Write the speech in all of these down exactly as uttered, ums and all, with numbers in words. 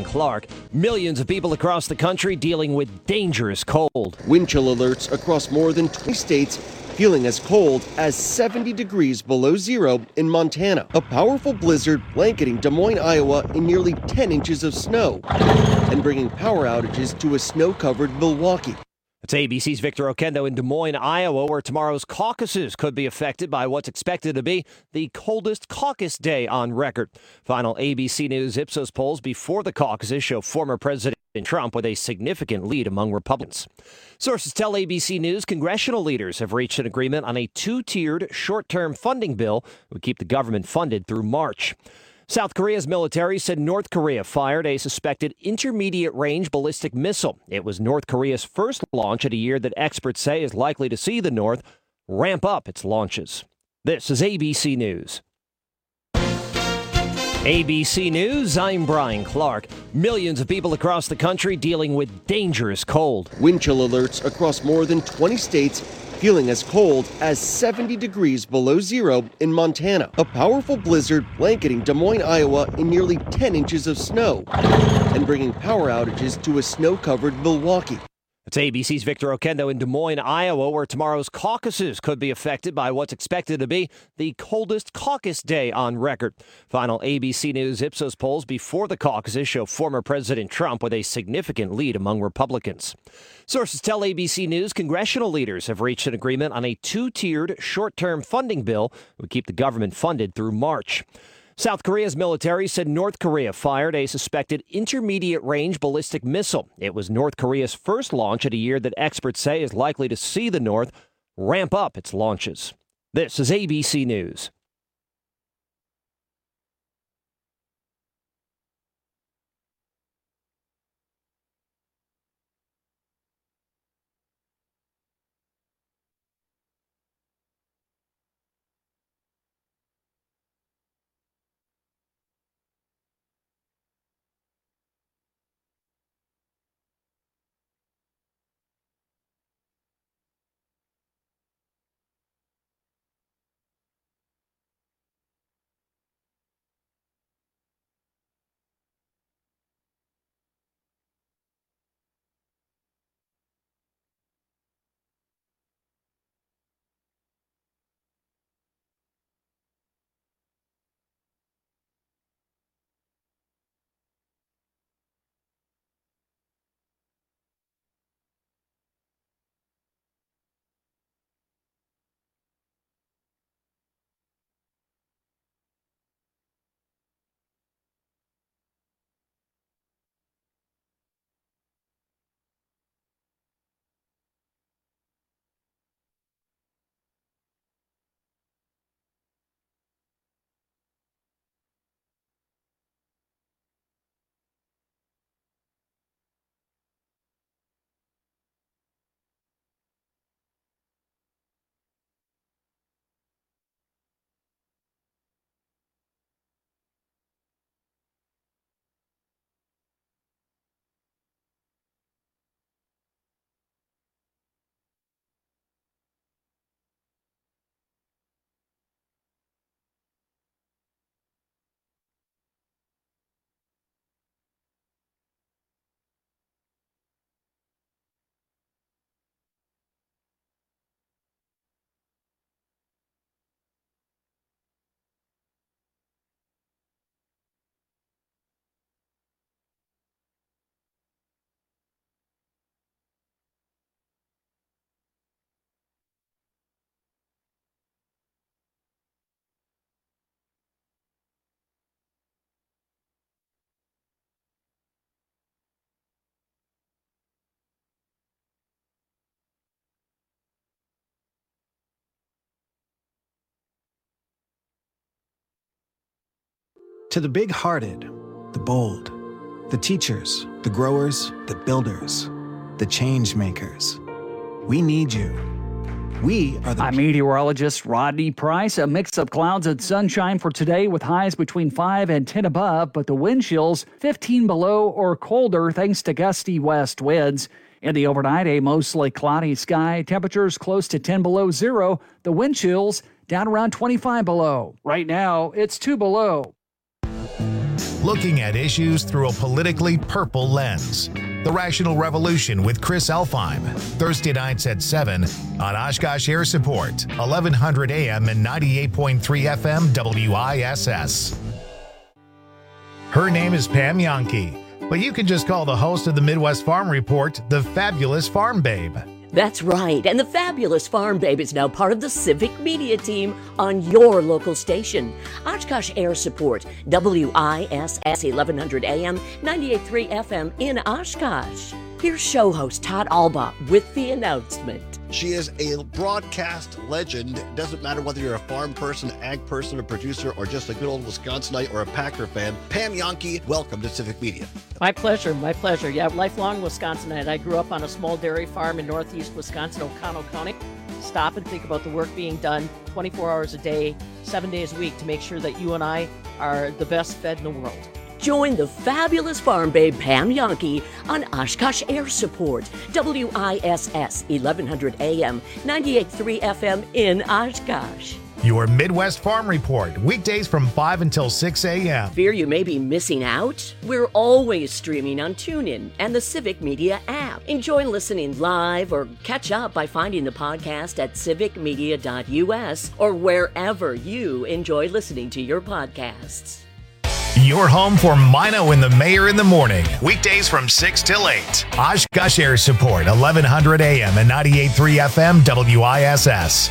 Brian Clark. Millions of people across the country dealing with dangerous cold. Wind chill alerts across more than twenty states, feeling as cold as seventy degrees below zero in Montana. A powerful blizzard blanketing Des Moines, Iowa in nearly ten inches of snow and bringing power outages to a snow-covered Milwaukee. It's A B C's Victor Oquendo in Des Moines, Iowa, where tomorrow's caucuses could be affected by what's expected to be the coldest caucus day on record. Final A B C News Ipsos polls before the caucuses show former President Trump with a significant lead among Republicans. Sources tell A B C News congressional leaders have reached an agreement on a two-tiered short-term funding bill that would keep the government funded through March. South Korea's military said North Korea fired a suspected intermediate-range ballistic missile. It was North Korea's first launch at a year that experts say is likely to see the North ramp up its launches. This is A B C News. A B C News, I'm Brian Clark. Millions of people across the country dealing with dangerous cold. Wind chill alerts across more than twenty states, feeling as cold as seventy degrees below zero in Montana. A powerful blizzard blanketing Des Moines, Iowa in nearly ten inches of snow and bringing power outages to a snow-covered Milwaukee. It's A B C's Victor Oquendo in Des Moines, Iowa, where tomorrow's caucuses could be affected by what's expected to be the coldest caucus day on record. Final A B C News Ipsos polls before the caucuses show former President Trump with a significant lead among Republicans. Sources tell A B C News congressional leaders have reached an agreement on a two-tiered short-term funding bill that would keep the government funded through March. South Korea's military said North Korea fired a suspected intermediate-range ballistic missile. It was North Korea's first launch at a year that experts say is likely to see the North ramp up its launches. This is A B C News. To the big-hearted, the bold, the teachers, the growers, the builders, the change makers, we need you. We are the... I'm meteorologist Rodney Price. A mix of clouds and sunshine for today with highs between five and ten above, but the wind chills fifteen below or colder thanks to gusty west winds. In the overnight, a mostly cloudy sky, temperatures close to ten below zero, the wind chills down around twenty-five below. Right now, it's two below. looking at issues through a politically purple lens. The Rational Revolution with Chris Elfheim, Thursday nights at seven on Oshkosh Air Support, eleven hundred A M and ninety-eight point three F M W I S S. Her name is Pam Yankee, but you can just call the host of the Midwest Farm Report the Fabulous Farm Babe. That's right, and the Fabulous Farm Babe is now part of the Civic Media team on your local station. Oshkosh Air Support, W I S S eleven hundred A M, ninety-eight point three F M in Oshkosh. Here's show host Todd Alba with the announcement. She is a broadcast legend. It doesn't matter whether you're a farm person, ag person, a producer, or just a good old Wisconsinite or a Packer fan. Pam Yankee, welcome to Civic Media. My pleasure, my pleasure. Yeah, lifelong Wisconsinite. I grew up on a small dairy farm in northeast Wisconsin, Oconto County. Stop and think about the work being done twenty-four hours a day, seven days a week to make sure that you and I are the best fed in the world. Join the Fabulous Farm Babe Pam Yankee on Oshkosh Air Support, W I S S eleven hundred A M, ninety-eight point three F M in Oshkosh. Your Midwest Farm Report, weekdays from five until six A M. Fear you may be missing out? We're always streaming on TuneIn and the Civic Media app. Enjoy listening live or catch up by finding the podcast at civic media dot U S or wherever you enjoy listening to your podcasts. Your home for Mino and the Mayor in the morning. Weekdays from six till eight. Oshkosh Air Support, eleven hundred A M and ninety-eight point three F M W I S S.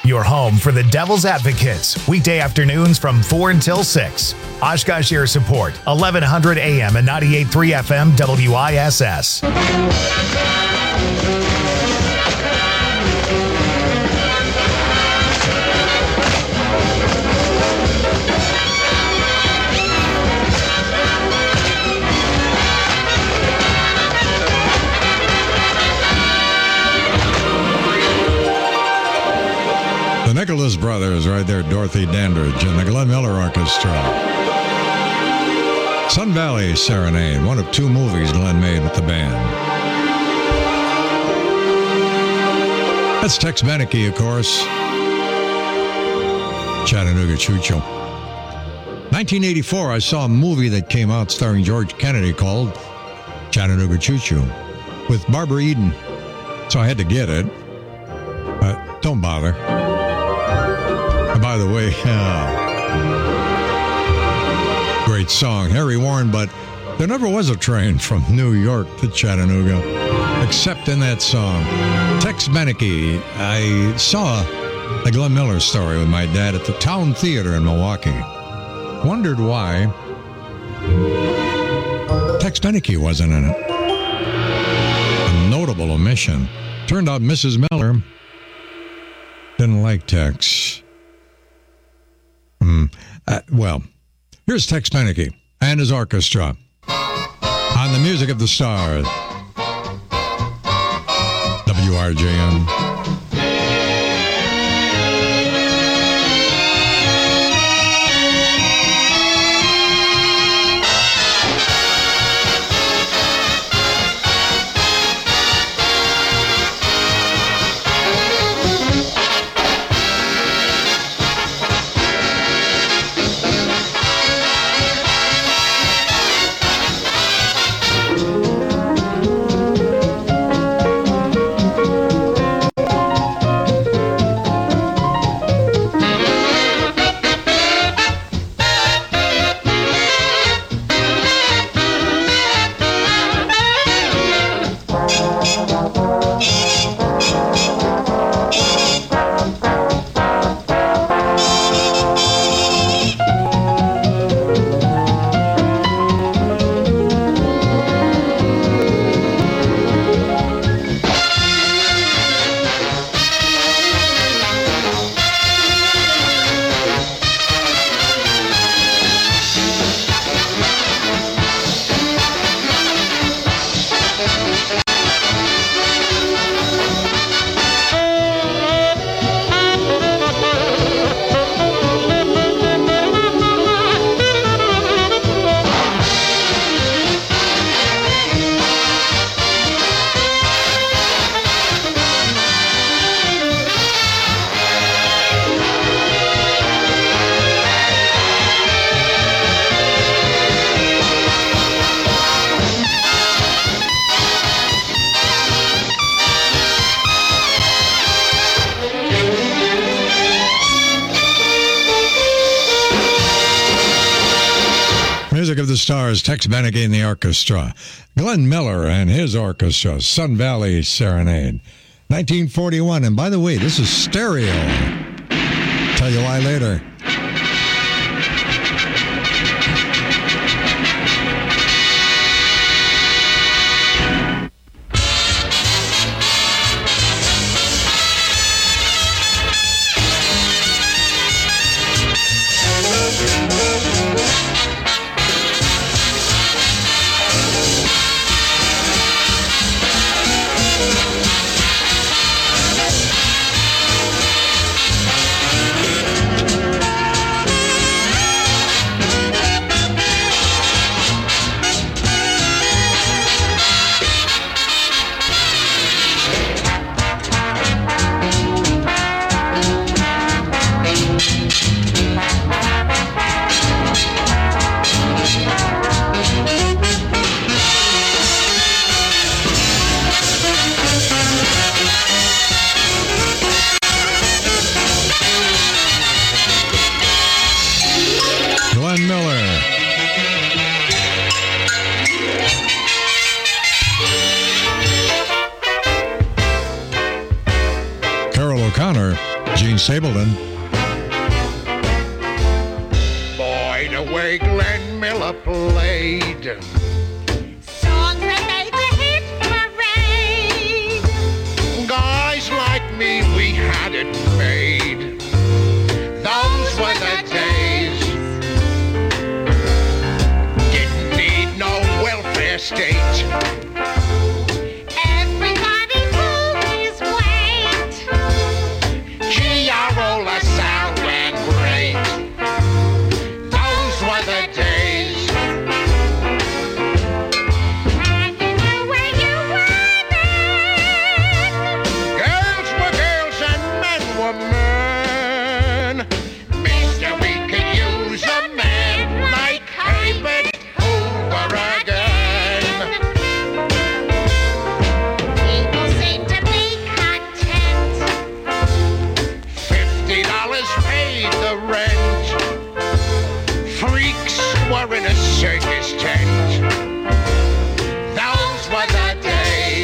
Your home for the Devil's Advocates, weekday afternoons from four until six. Oshkosh Air Support, eleven hundred A M and ninety-eight point three F M W I S S. The Nicholas Brothers right there, Dorothy Dandridge and the Glenn Miller Orchestra. Sun Valley Serenade, one of two movies Glenn made with the band. That's Tex Beneke, of course. Chattanooga Choo-Choo. nineteen eighty-four, I saw a movie that came out starring George Kennedy called Chattanooga Choo-Choo with Barbara Eden. So I had to get it. But don't bother. By the way, uh, great song, Harry Warren, but there never was a train from New York to Chattanooga, except in that song. Tex Beneke, I saw the Glenn Miller story with my dad at the Town Theater in Milwaukee. Wondered why Tex Beneke wasn't in it. A notable omission. Turned out Missus Miller didn't like Tex. Mm. Uh, well, here's Tex Beneke and his orchestra on the Music of the Stars. W R J N. The Stars, Tex Beneke and the orchestra. Glenn Miller and his orchestra, Sun Valley Serenade. nineteen forty-one, and by the way, this is stereo. Tell you why later. Gene Stapleton. Boy, the way Glenn Miller played. Songs that made the hit parade. Guys like me, we had it made. Those were the days. Didn't need no welfare state. Everybody pulled his weight. Gee, our old LaSalle ran great. Those were the days. And you knew where you were then. Girls were girls and men were men. Mister, we could use a man like Herbert Hoover again. People seem to be content. Fifty dollars paid the rent. Freaks were in a circus tent. Those were the days.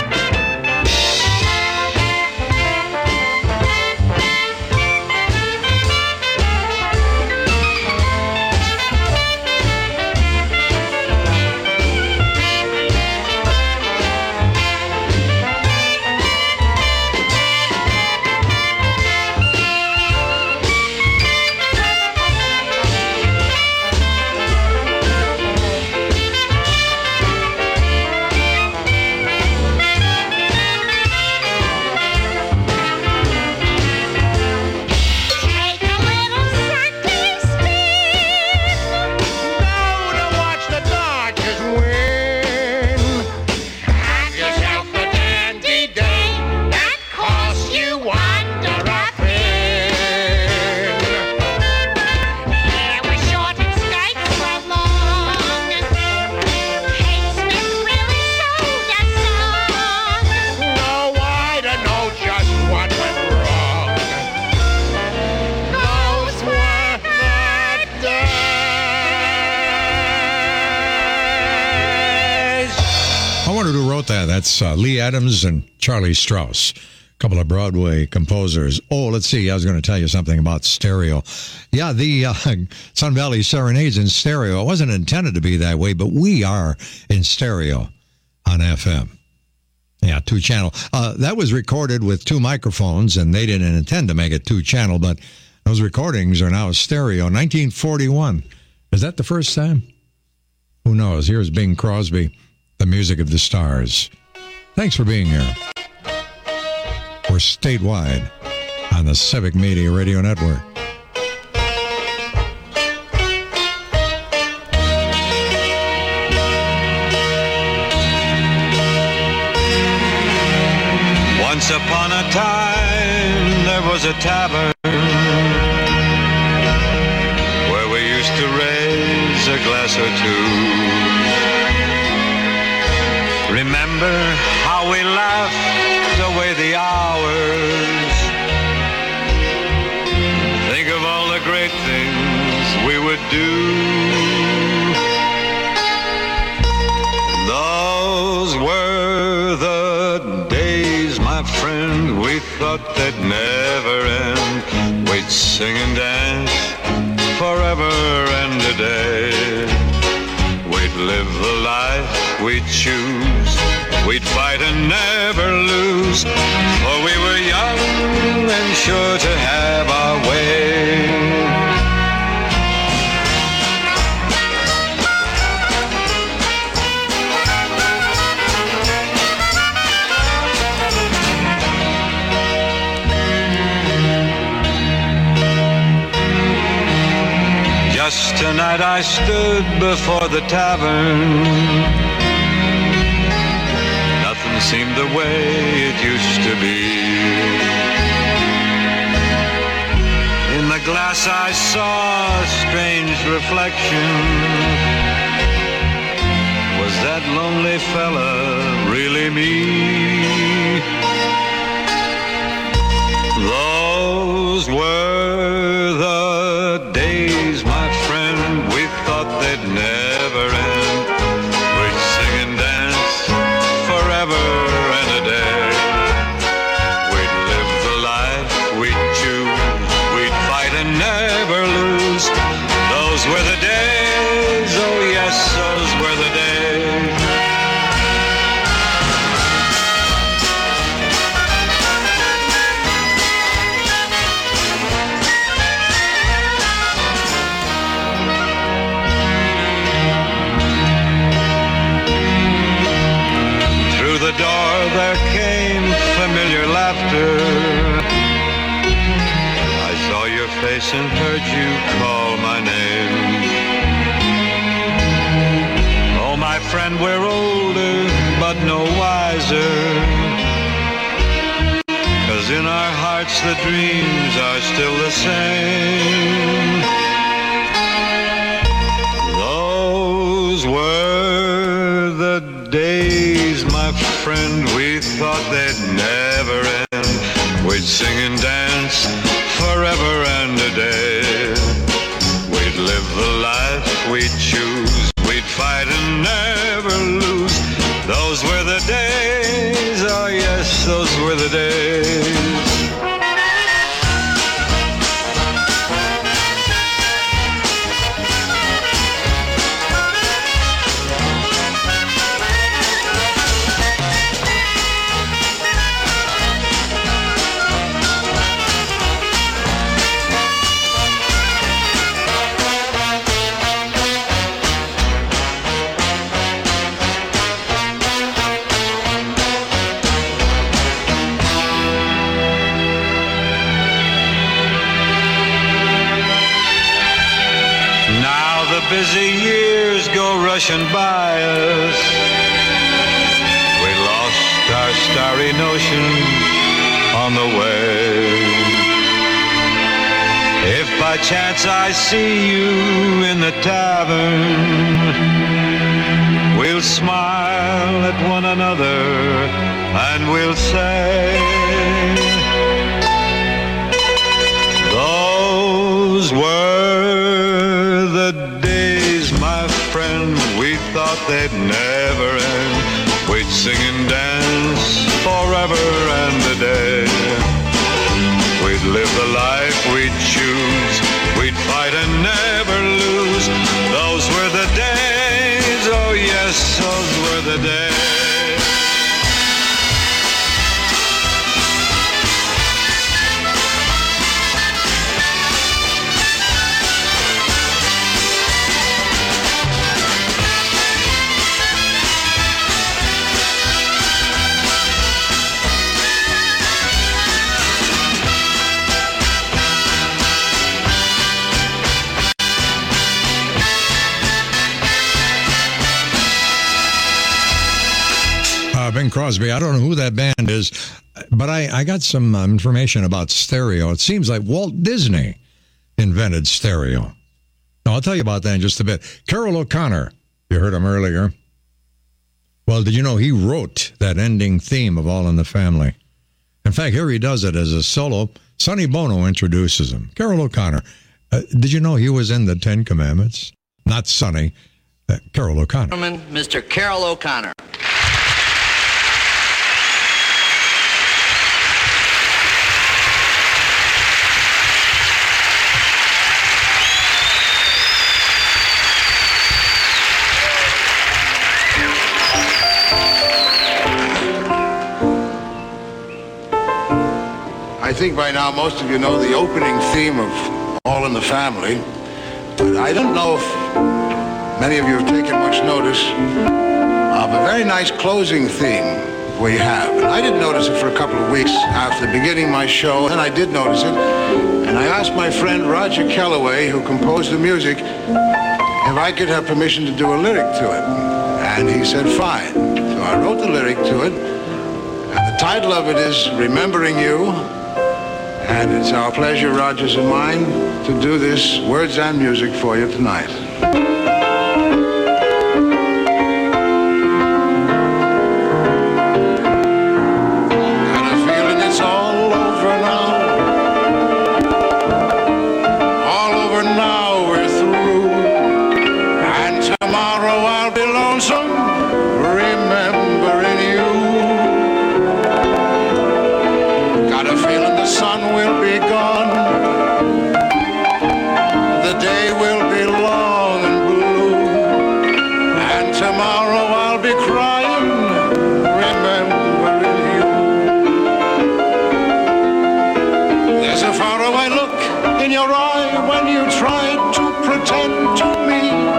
Take a little Sunday spin. Go to watch the Dodgers win. Have yourself a dandy day that costs you under a pin. Hair was short and skirts were long. Kate Smith really sold a song. No way to know just what went wrong. Those were the days. I wonder who wrote that. That's uh, Lee Adams and Charlie Strauss, a couple of Broadway composers. Oh, let's see. I was going to tell you something about stereo. Yeah, the uh, Sun Valley Serenades in stereo. It wasn't intended to be that way, but we are in stereo on F M. Yeah, two channel. Uh, that was recorded with two microphones, and they didn't intend to make it two channel, but those recordings are now stereo. nineteen forty-one. Is that the first time? Who knows? Here's Bing Crosby, the music of the stars. Thanks for being here. We're statewide on the Civic Media Radio Network. Once upon a time, there was a tavern where we used to raise a glass or two. Remember how we laughed away the hours? Think of all the great things we would do. Those were the days, my friend, we thought they'd never end. We'd sing and dance forever and a day. We'd live the life we'd choose. We'd fight and never lose, for we were young and sure to have our way. Just tonight I stood before the tavern. Nothing seemed the way it used to be. In the glass I saw a strange reflection. Was that lonely fella really me? Those were the days, my friend, we thought they'd never end. We'd sing and dance forever and a day. We'd live the life we face and heard you call my name. Oh, my friend, we're older, but no wiser. 'Cause in our hearts the dreams are still the same. Those were the days, my friend, we thought they'd never end. We'd sing and dance forever and a day. We'd live the life we'd choose. We'd fight and never lose. Those were the days, oh yes, those were the days. Busy years go rushing by us. We lost our starry notions on the way. If by chance I see you in the tavern, we'll smile at one another and we'll say, those were the days, my friend, we thought they'd never end. We'd sing and dance forever and a day. We'd live the life we'd choose. We'd fight and never lose. Those were the days, oh yes, those were the days. Bing Crosby. I don't know who that band is, but I, I got some um, information about stereo. It seems like Walt Disney invented stereo. Now, I'll tell you about that in just a bit. Carroll O'Connor, you heard him earlier. Well, did you know he wrote that ending theme of All in the Family? In fact, here he does it as a solo. Sonny Bono introduces him. Carroll O'Connor. Uh, did you know he was in the Ten Commandments? Not Sonny, uh, Carroll O'Connor. Gentlemen, Mister Carroll O'Connor. I think by now most of you know the opening theme of All in the Family, but I don't know if many of you have taken much notice of a very nice closing theme we have. And I didn't notice it for a couple of weeks after beginning my show, and I did notice it. And I asked my friend Roger Kellaway, who composed the music, if I could have permission to do a lyric to it. And he said, fine. So I wrote the lyric to it. And the title of it is Remembering You. And it's our pleasure, Rogers and mine, to do this words and music for you tonight. Got a feeling it's all over now. All over now, we're through. And tomorrow I'll be lonesome, remembering you. Got a feeling the sun will be gone. The day will be long and blue. And tomorrow I'll be crying, remembering you. There's a faraway look in your eye when you try to pretend to me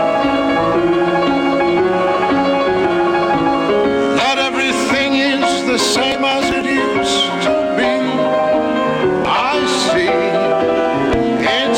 that everything is the same as it used to be. I see it's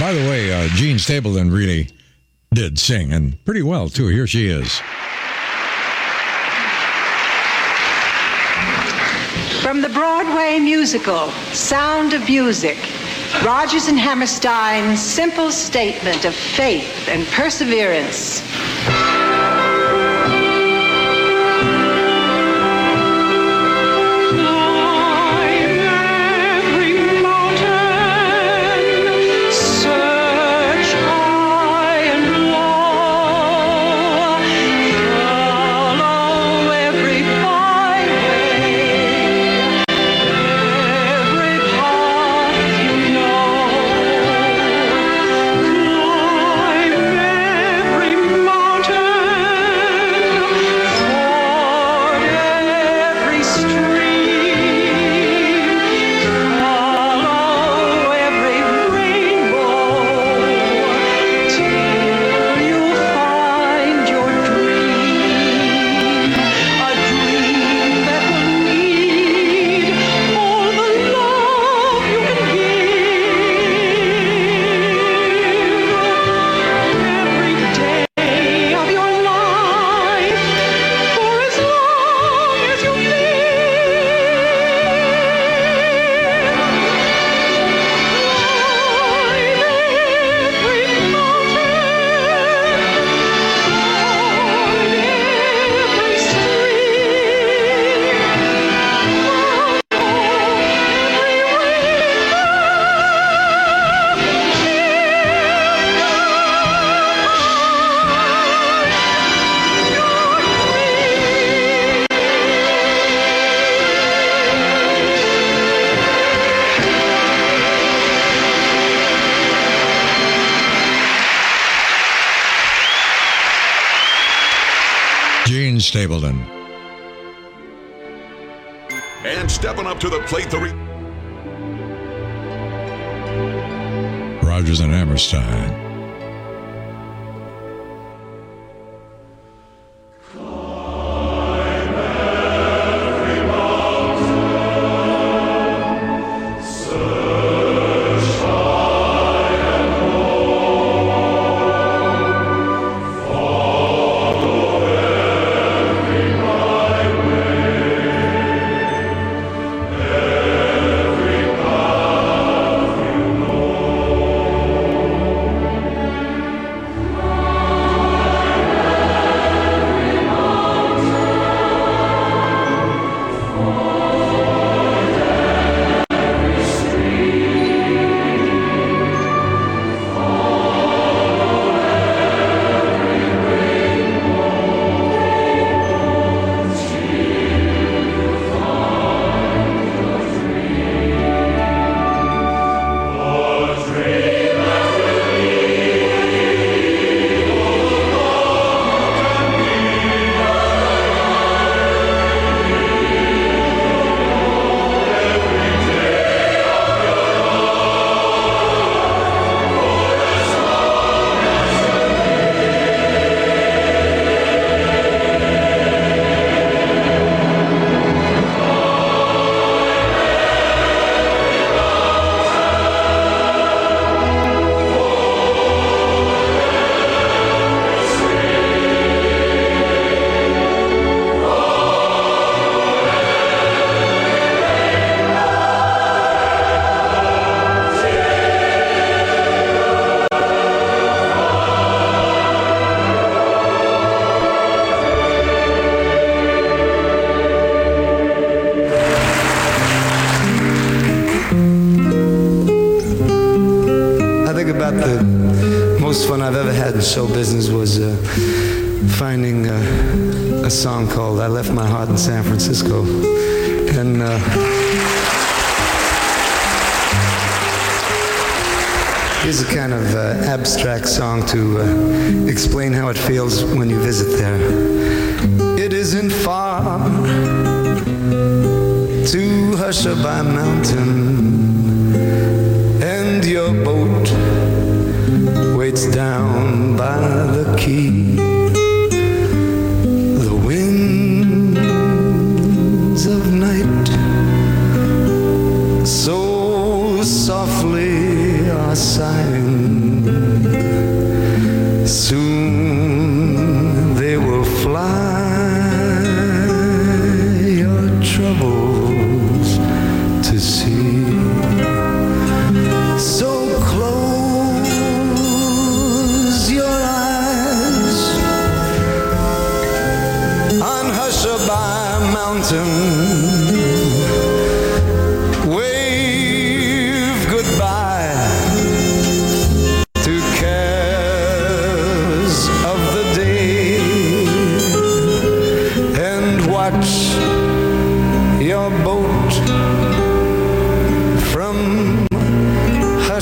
By the way, uh, Jean Stapleton really did sing, and pretty well, too. Here she is. From the Broadway musical, Sound of Music, Rodgers and Hammerstein's simple statement of faith and perseverance. Jean Stapleton. And stepping up to the plate, the re- Rodgers and Hammerstein. Show business was uh, finding uh, a song called I Left My Heart in San Francisco. And uh, here's a kind of uh, abstract song to uh, explain how it feels when you visit there. It isn't far to Hushabye Mountain, and your boat waits down by the key. The winds of night so softly are sighing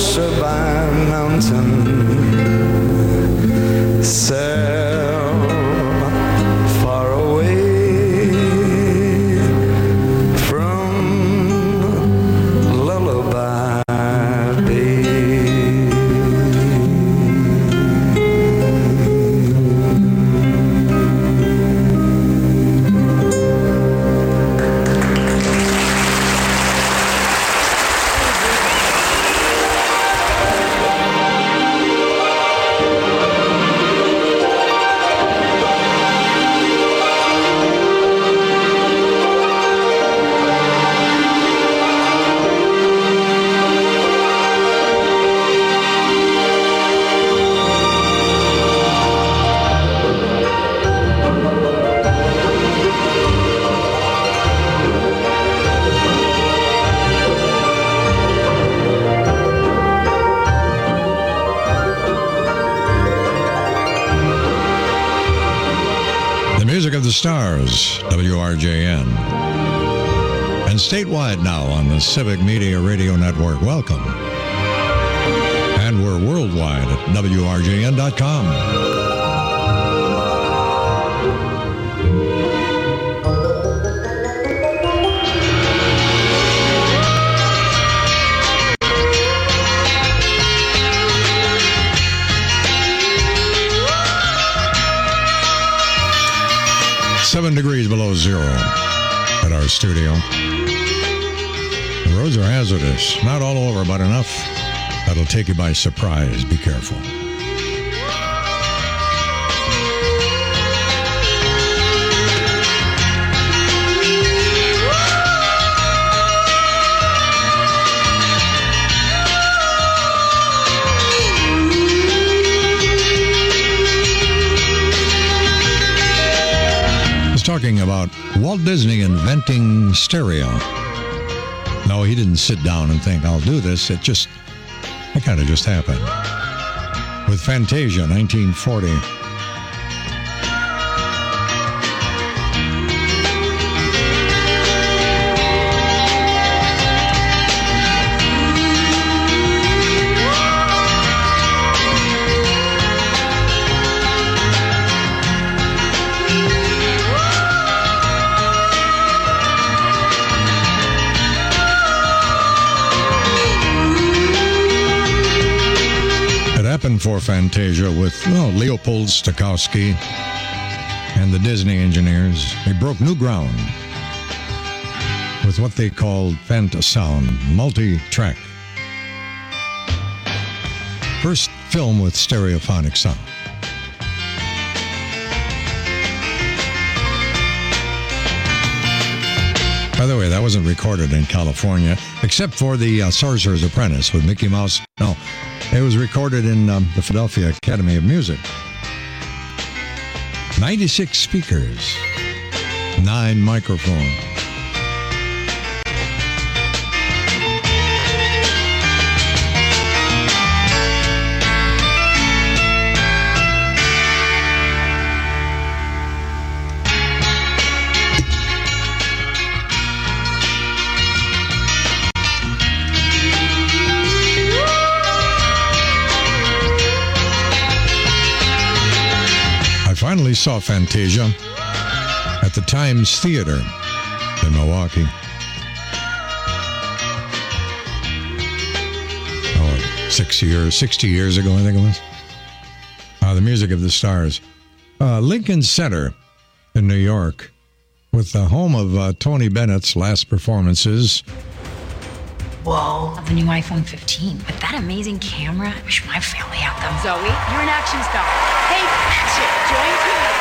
Russia by mountain, sail far away from Lullaby Bay. The Stars, W R J N. And statewide now on the Civic Media Radio Network. Welcome. And we're worldwide at W R J N dot com. Seven degrees below zero at our studio. The roads are hazardous. Not all over, but enough that'll take you by surprise. Be careful. Talking about Walt Disney inventing stereo. No, he didn't sit down and think, I'll do this. It just, it kind of just happened. With Fantasia, nineteen forty. For Fantasia with well, Leopold Stokowski and the Disney engineers. They broke new ground with what they called Fantasound, multi-track. First film with stereophonic sound. By the way, that wasn't recorded in California, except for the uh, Sorcerer's Apprentice with Mickey Mouse. No, it was recorded in um, the Philadelphia Academy of Music. ninety-six speakers, nine microphones. Finally saw Fantasia at the Times Theater in Milwaukee. Oh, six years, sixty years ago, I think it was. Uh, the Music of the Stars. Uh, Lincoln Center in New York, with the home of uh, Tony Bennett's last performances. Whoa, the new iPhone fifteen. With that amazing camera, I wish my family had them. Zoe, you're an action star. Hey, action! Join me.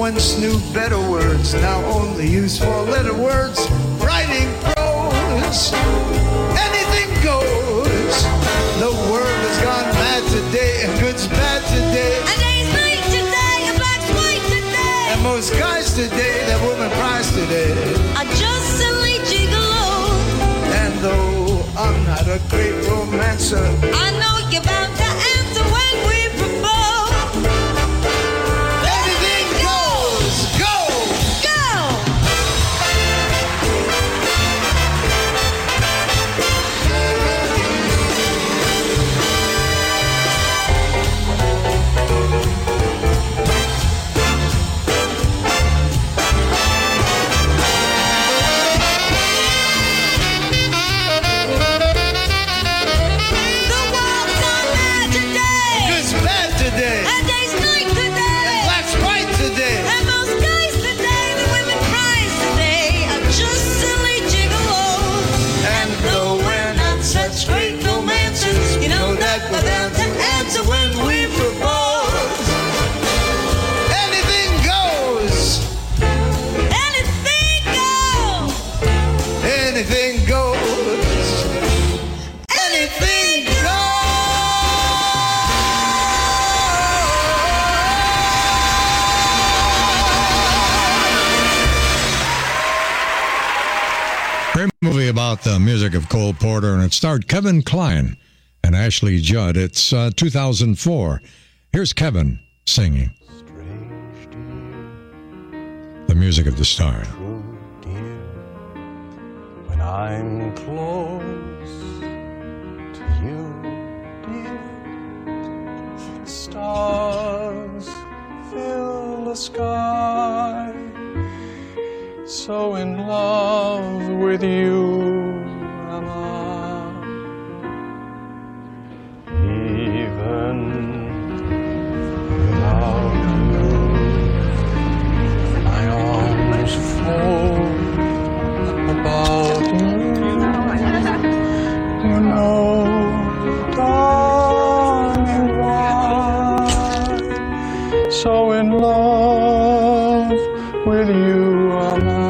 once knew better words, now only use four-letter words. Writing prose, anything goes. The world has gone mad today, and good's bad today. A day's night today, a black's white today. And most guys today, that woman prize today, are just silly gigolo. And though I'm not a great romancer, I know you're bound to answer when we propose. Anything goes, go, go. Anything goes. Anything Great movie about the music of Cole Porter, and it starred Kevin Kline and Ashley Judd. It's uh, two thousand four. Here's Kevin singing the music of the stars. When I'm close to you, dear, the stars fill the sky. So in love with you am I. Even without you, my arms fold about you. You know, darling, why so in love with you am I.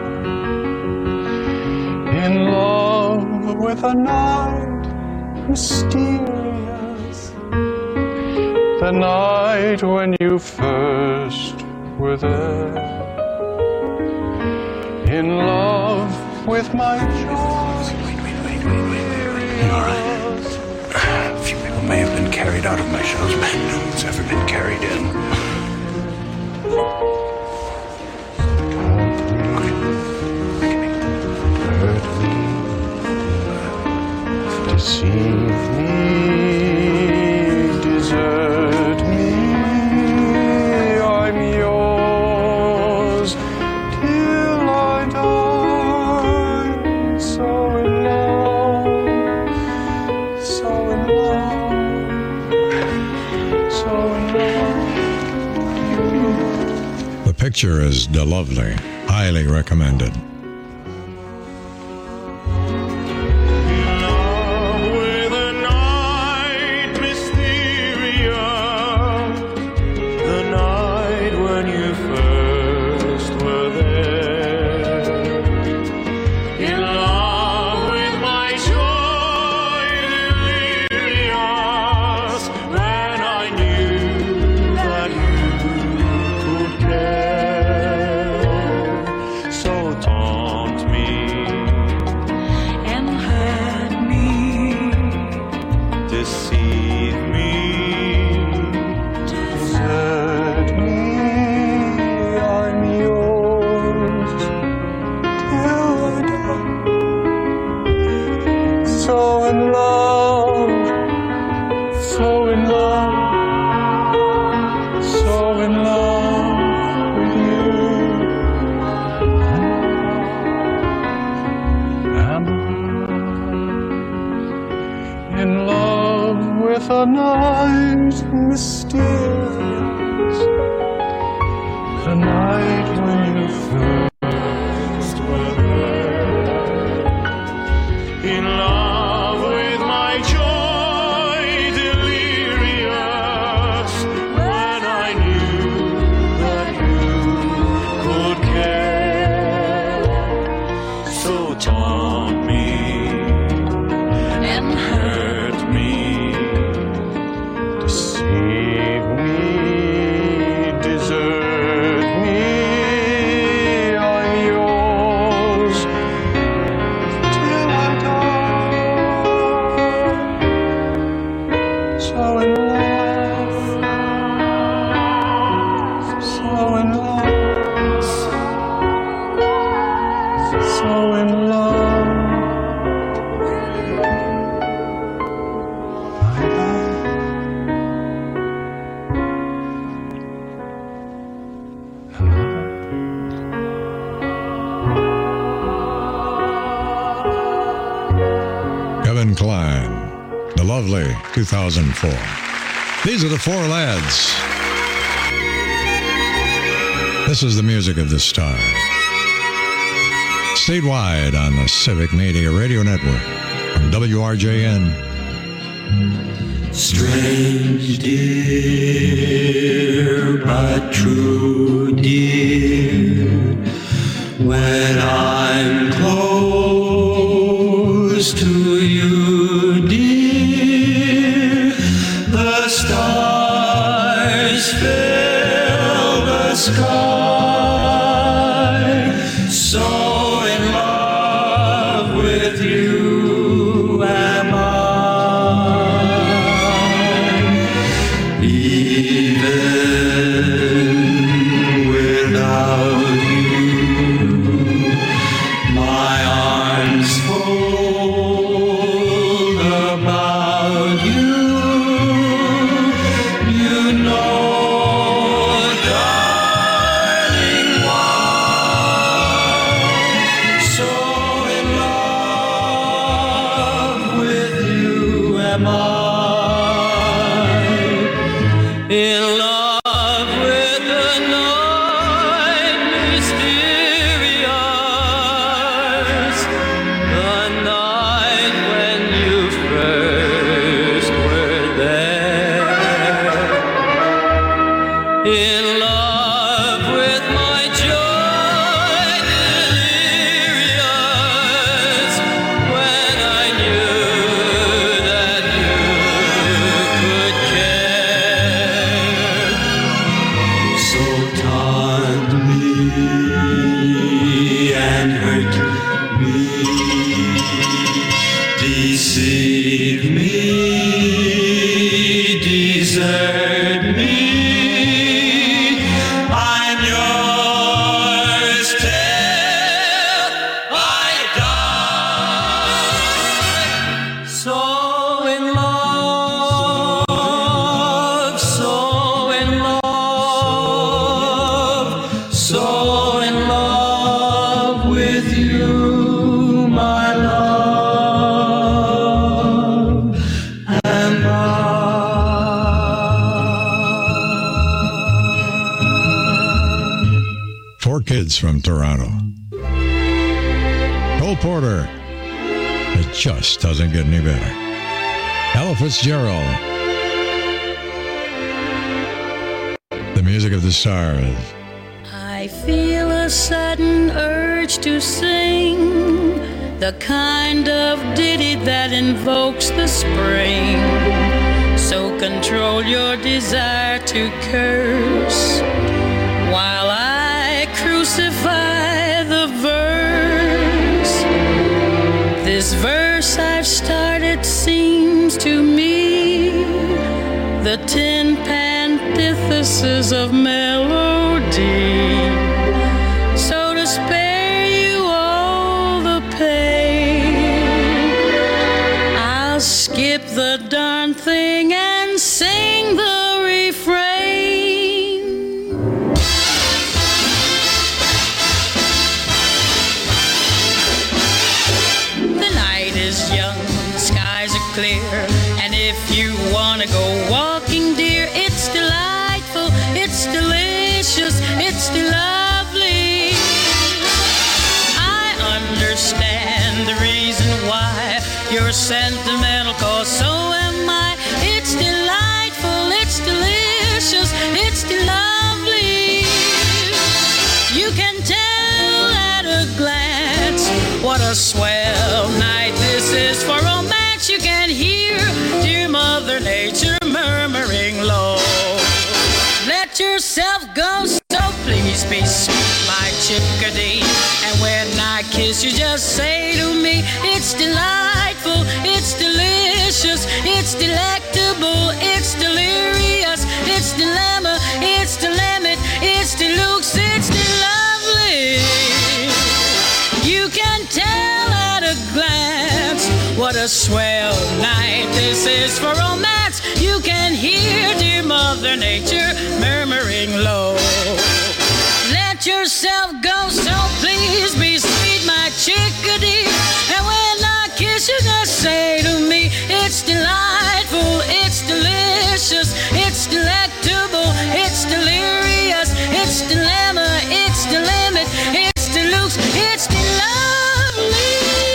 In love with a night mysterious, the night when you first were there. In love with my joy. Wait, wait, wait, wait, wait, wait, wait. You all right? A few people may have been carried out of my shows, but no one's ever been carried in. Deceive me, desert me, I'm yours till I die. So in love, so in love, so in love. The picture is lovely. Highly recommended. A night mysterious, the night when you first were there. In love with my joy delirious, when I knew that you wrong me and hurt me, deceive me, desert me. I'm yours till I'm gone. So in love, so in love, so in love. Kevin Kline, The Lovely, two thousand four. These are the Four Lads. This is the music of the stars. Statewide on the Civic Media Radio Network from W R J N. Strange, dear, but true, dear. When I'm close to you, dear, the stars fill the sky. So in love with you am I. Even without you, my arms fold about you. You know, darling, why so in love with you am I. In love with the night, mysterious, the night when you first were there. In love with my joy, delirious, when I knew that you could care. So taunt me and hurt me, deceive me, desert me. I'm yours till I die. So in love, so in love, so in love with you, my love, am I. Four kids from Toronto. Cole Porter. It just doesn't get any better. Ella Fitzgerald. The music of the stars. I feel a sudden urge to sing the kind of ditty that invokes the spring. So control your desire to curse while I crucify the verse. This verse I've started seems to me the tin antithesis of melody. So to spare you all the pain, I'll skip the darn thing and sing the refrain. The night is young, the skies are clear, and if you wanna go walking, dear, it's delightful, it's delicious, it's lovely. I understand the reason why you're sentimental, 'cause so am I. It's delightful, it's delicious, it's lovely. You can tell at a glance what a a swell night this is for romance. You can hear dear Mother Nature murmuring low. Let yourself go, so please be sweet, my chickadee. And when I kiss you, just say to me, it's delightful, it's delicious, it's delectable, it's delirious, it's dilemma, it's the limit, it's deluxe, it's lovely. You can tell at a glance what a swell night this is for romance. You can hear dear Mother Nature murmuring low. Let yourself go, so please be sweet, my chickadee. And when I kiss you, just say to me, it's delightful, it's delicious, it's delectable, it's delirious, it's dilemma, it's the limit, it's deluxe, it's lovely.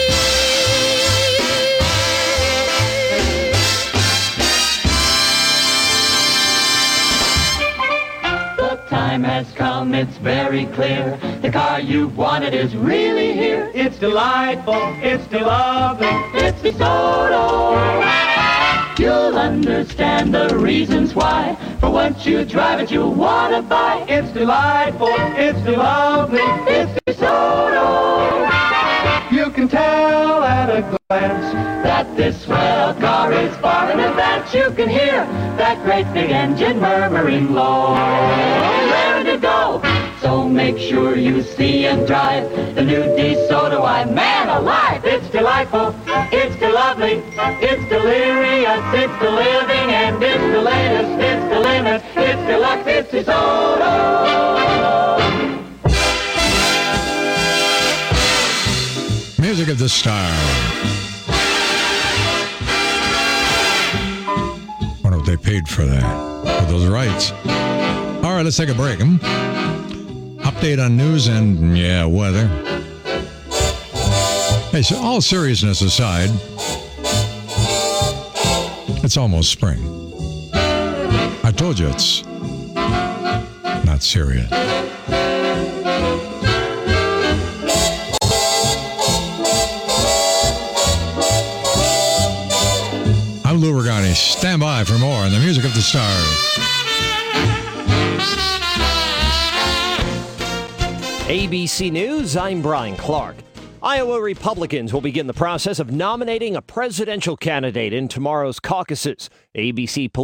The time has come, it's very clear. The car you've wanted is really here. It's delightful, it's lovely, it's DeSoto. You'll understand the reasons why. For once you drive it, you'll want to buy. It's delightful, it's lovely, it's DeSoto. You can tell at a glance that this swell car is far in advance. You can hear that great big engine murmuring low. Raring to go, so make sure you see and drive the new DeSoto. I'm man alive. It's delightful, it's the lovely, it's delirious, it's the living, and it's the latest, it's the limit, it's deluxe, it's DeSoto. Music of the Star. Wonder what they paid for that, for those rights. All right, let's take a break. Hmm? Update on news and, yeah, weather. Hey, so all seriousness aside, it's almost spring. I told you it's not serious. I'm Lou Regani. Stand by for more on the Music of the Stars. A B C News, I'm Brian Clark. Iowa Republicans will begin the process of nominating a presidential candidate in tomorrow's caucuses. A B C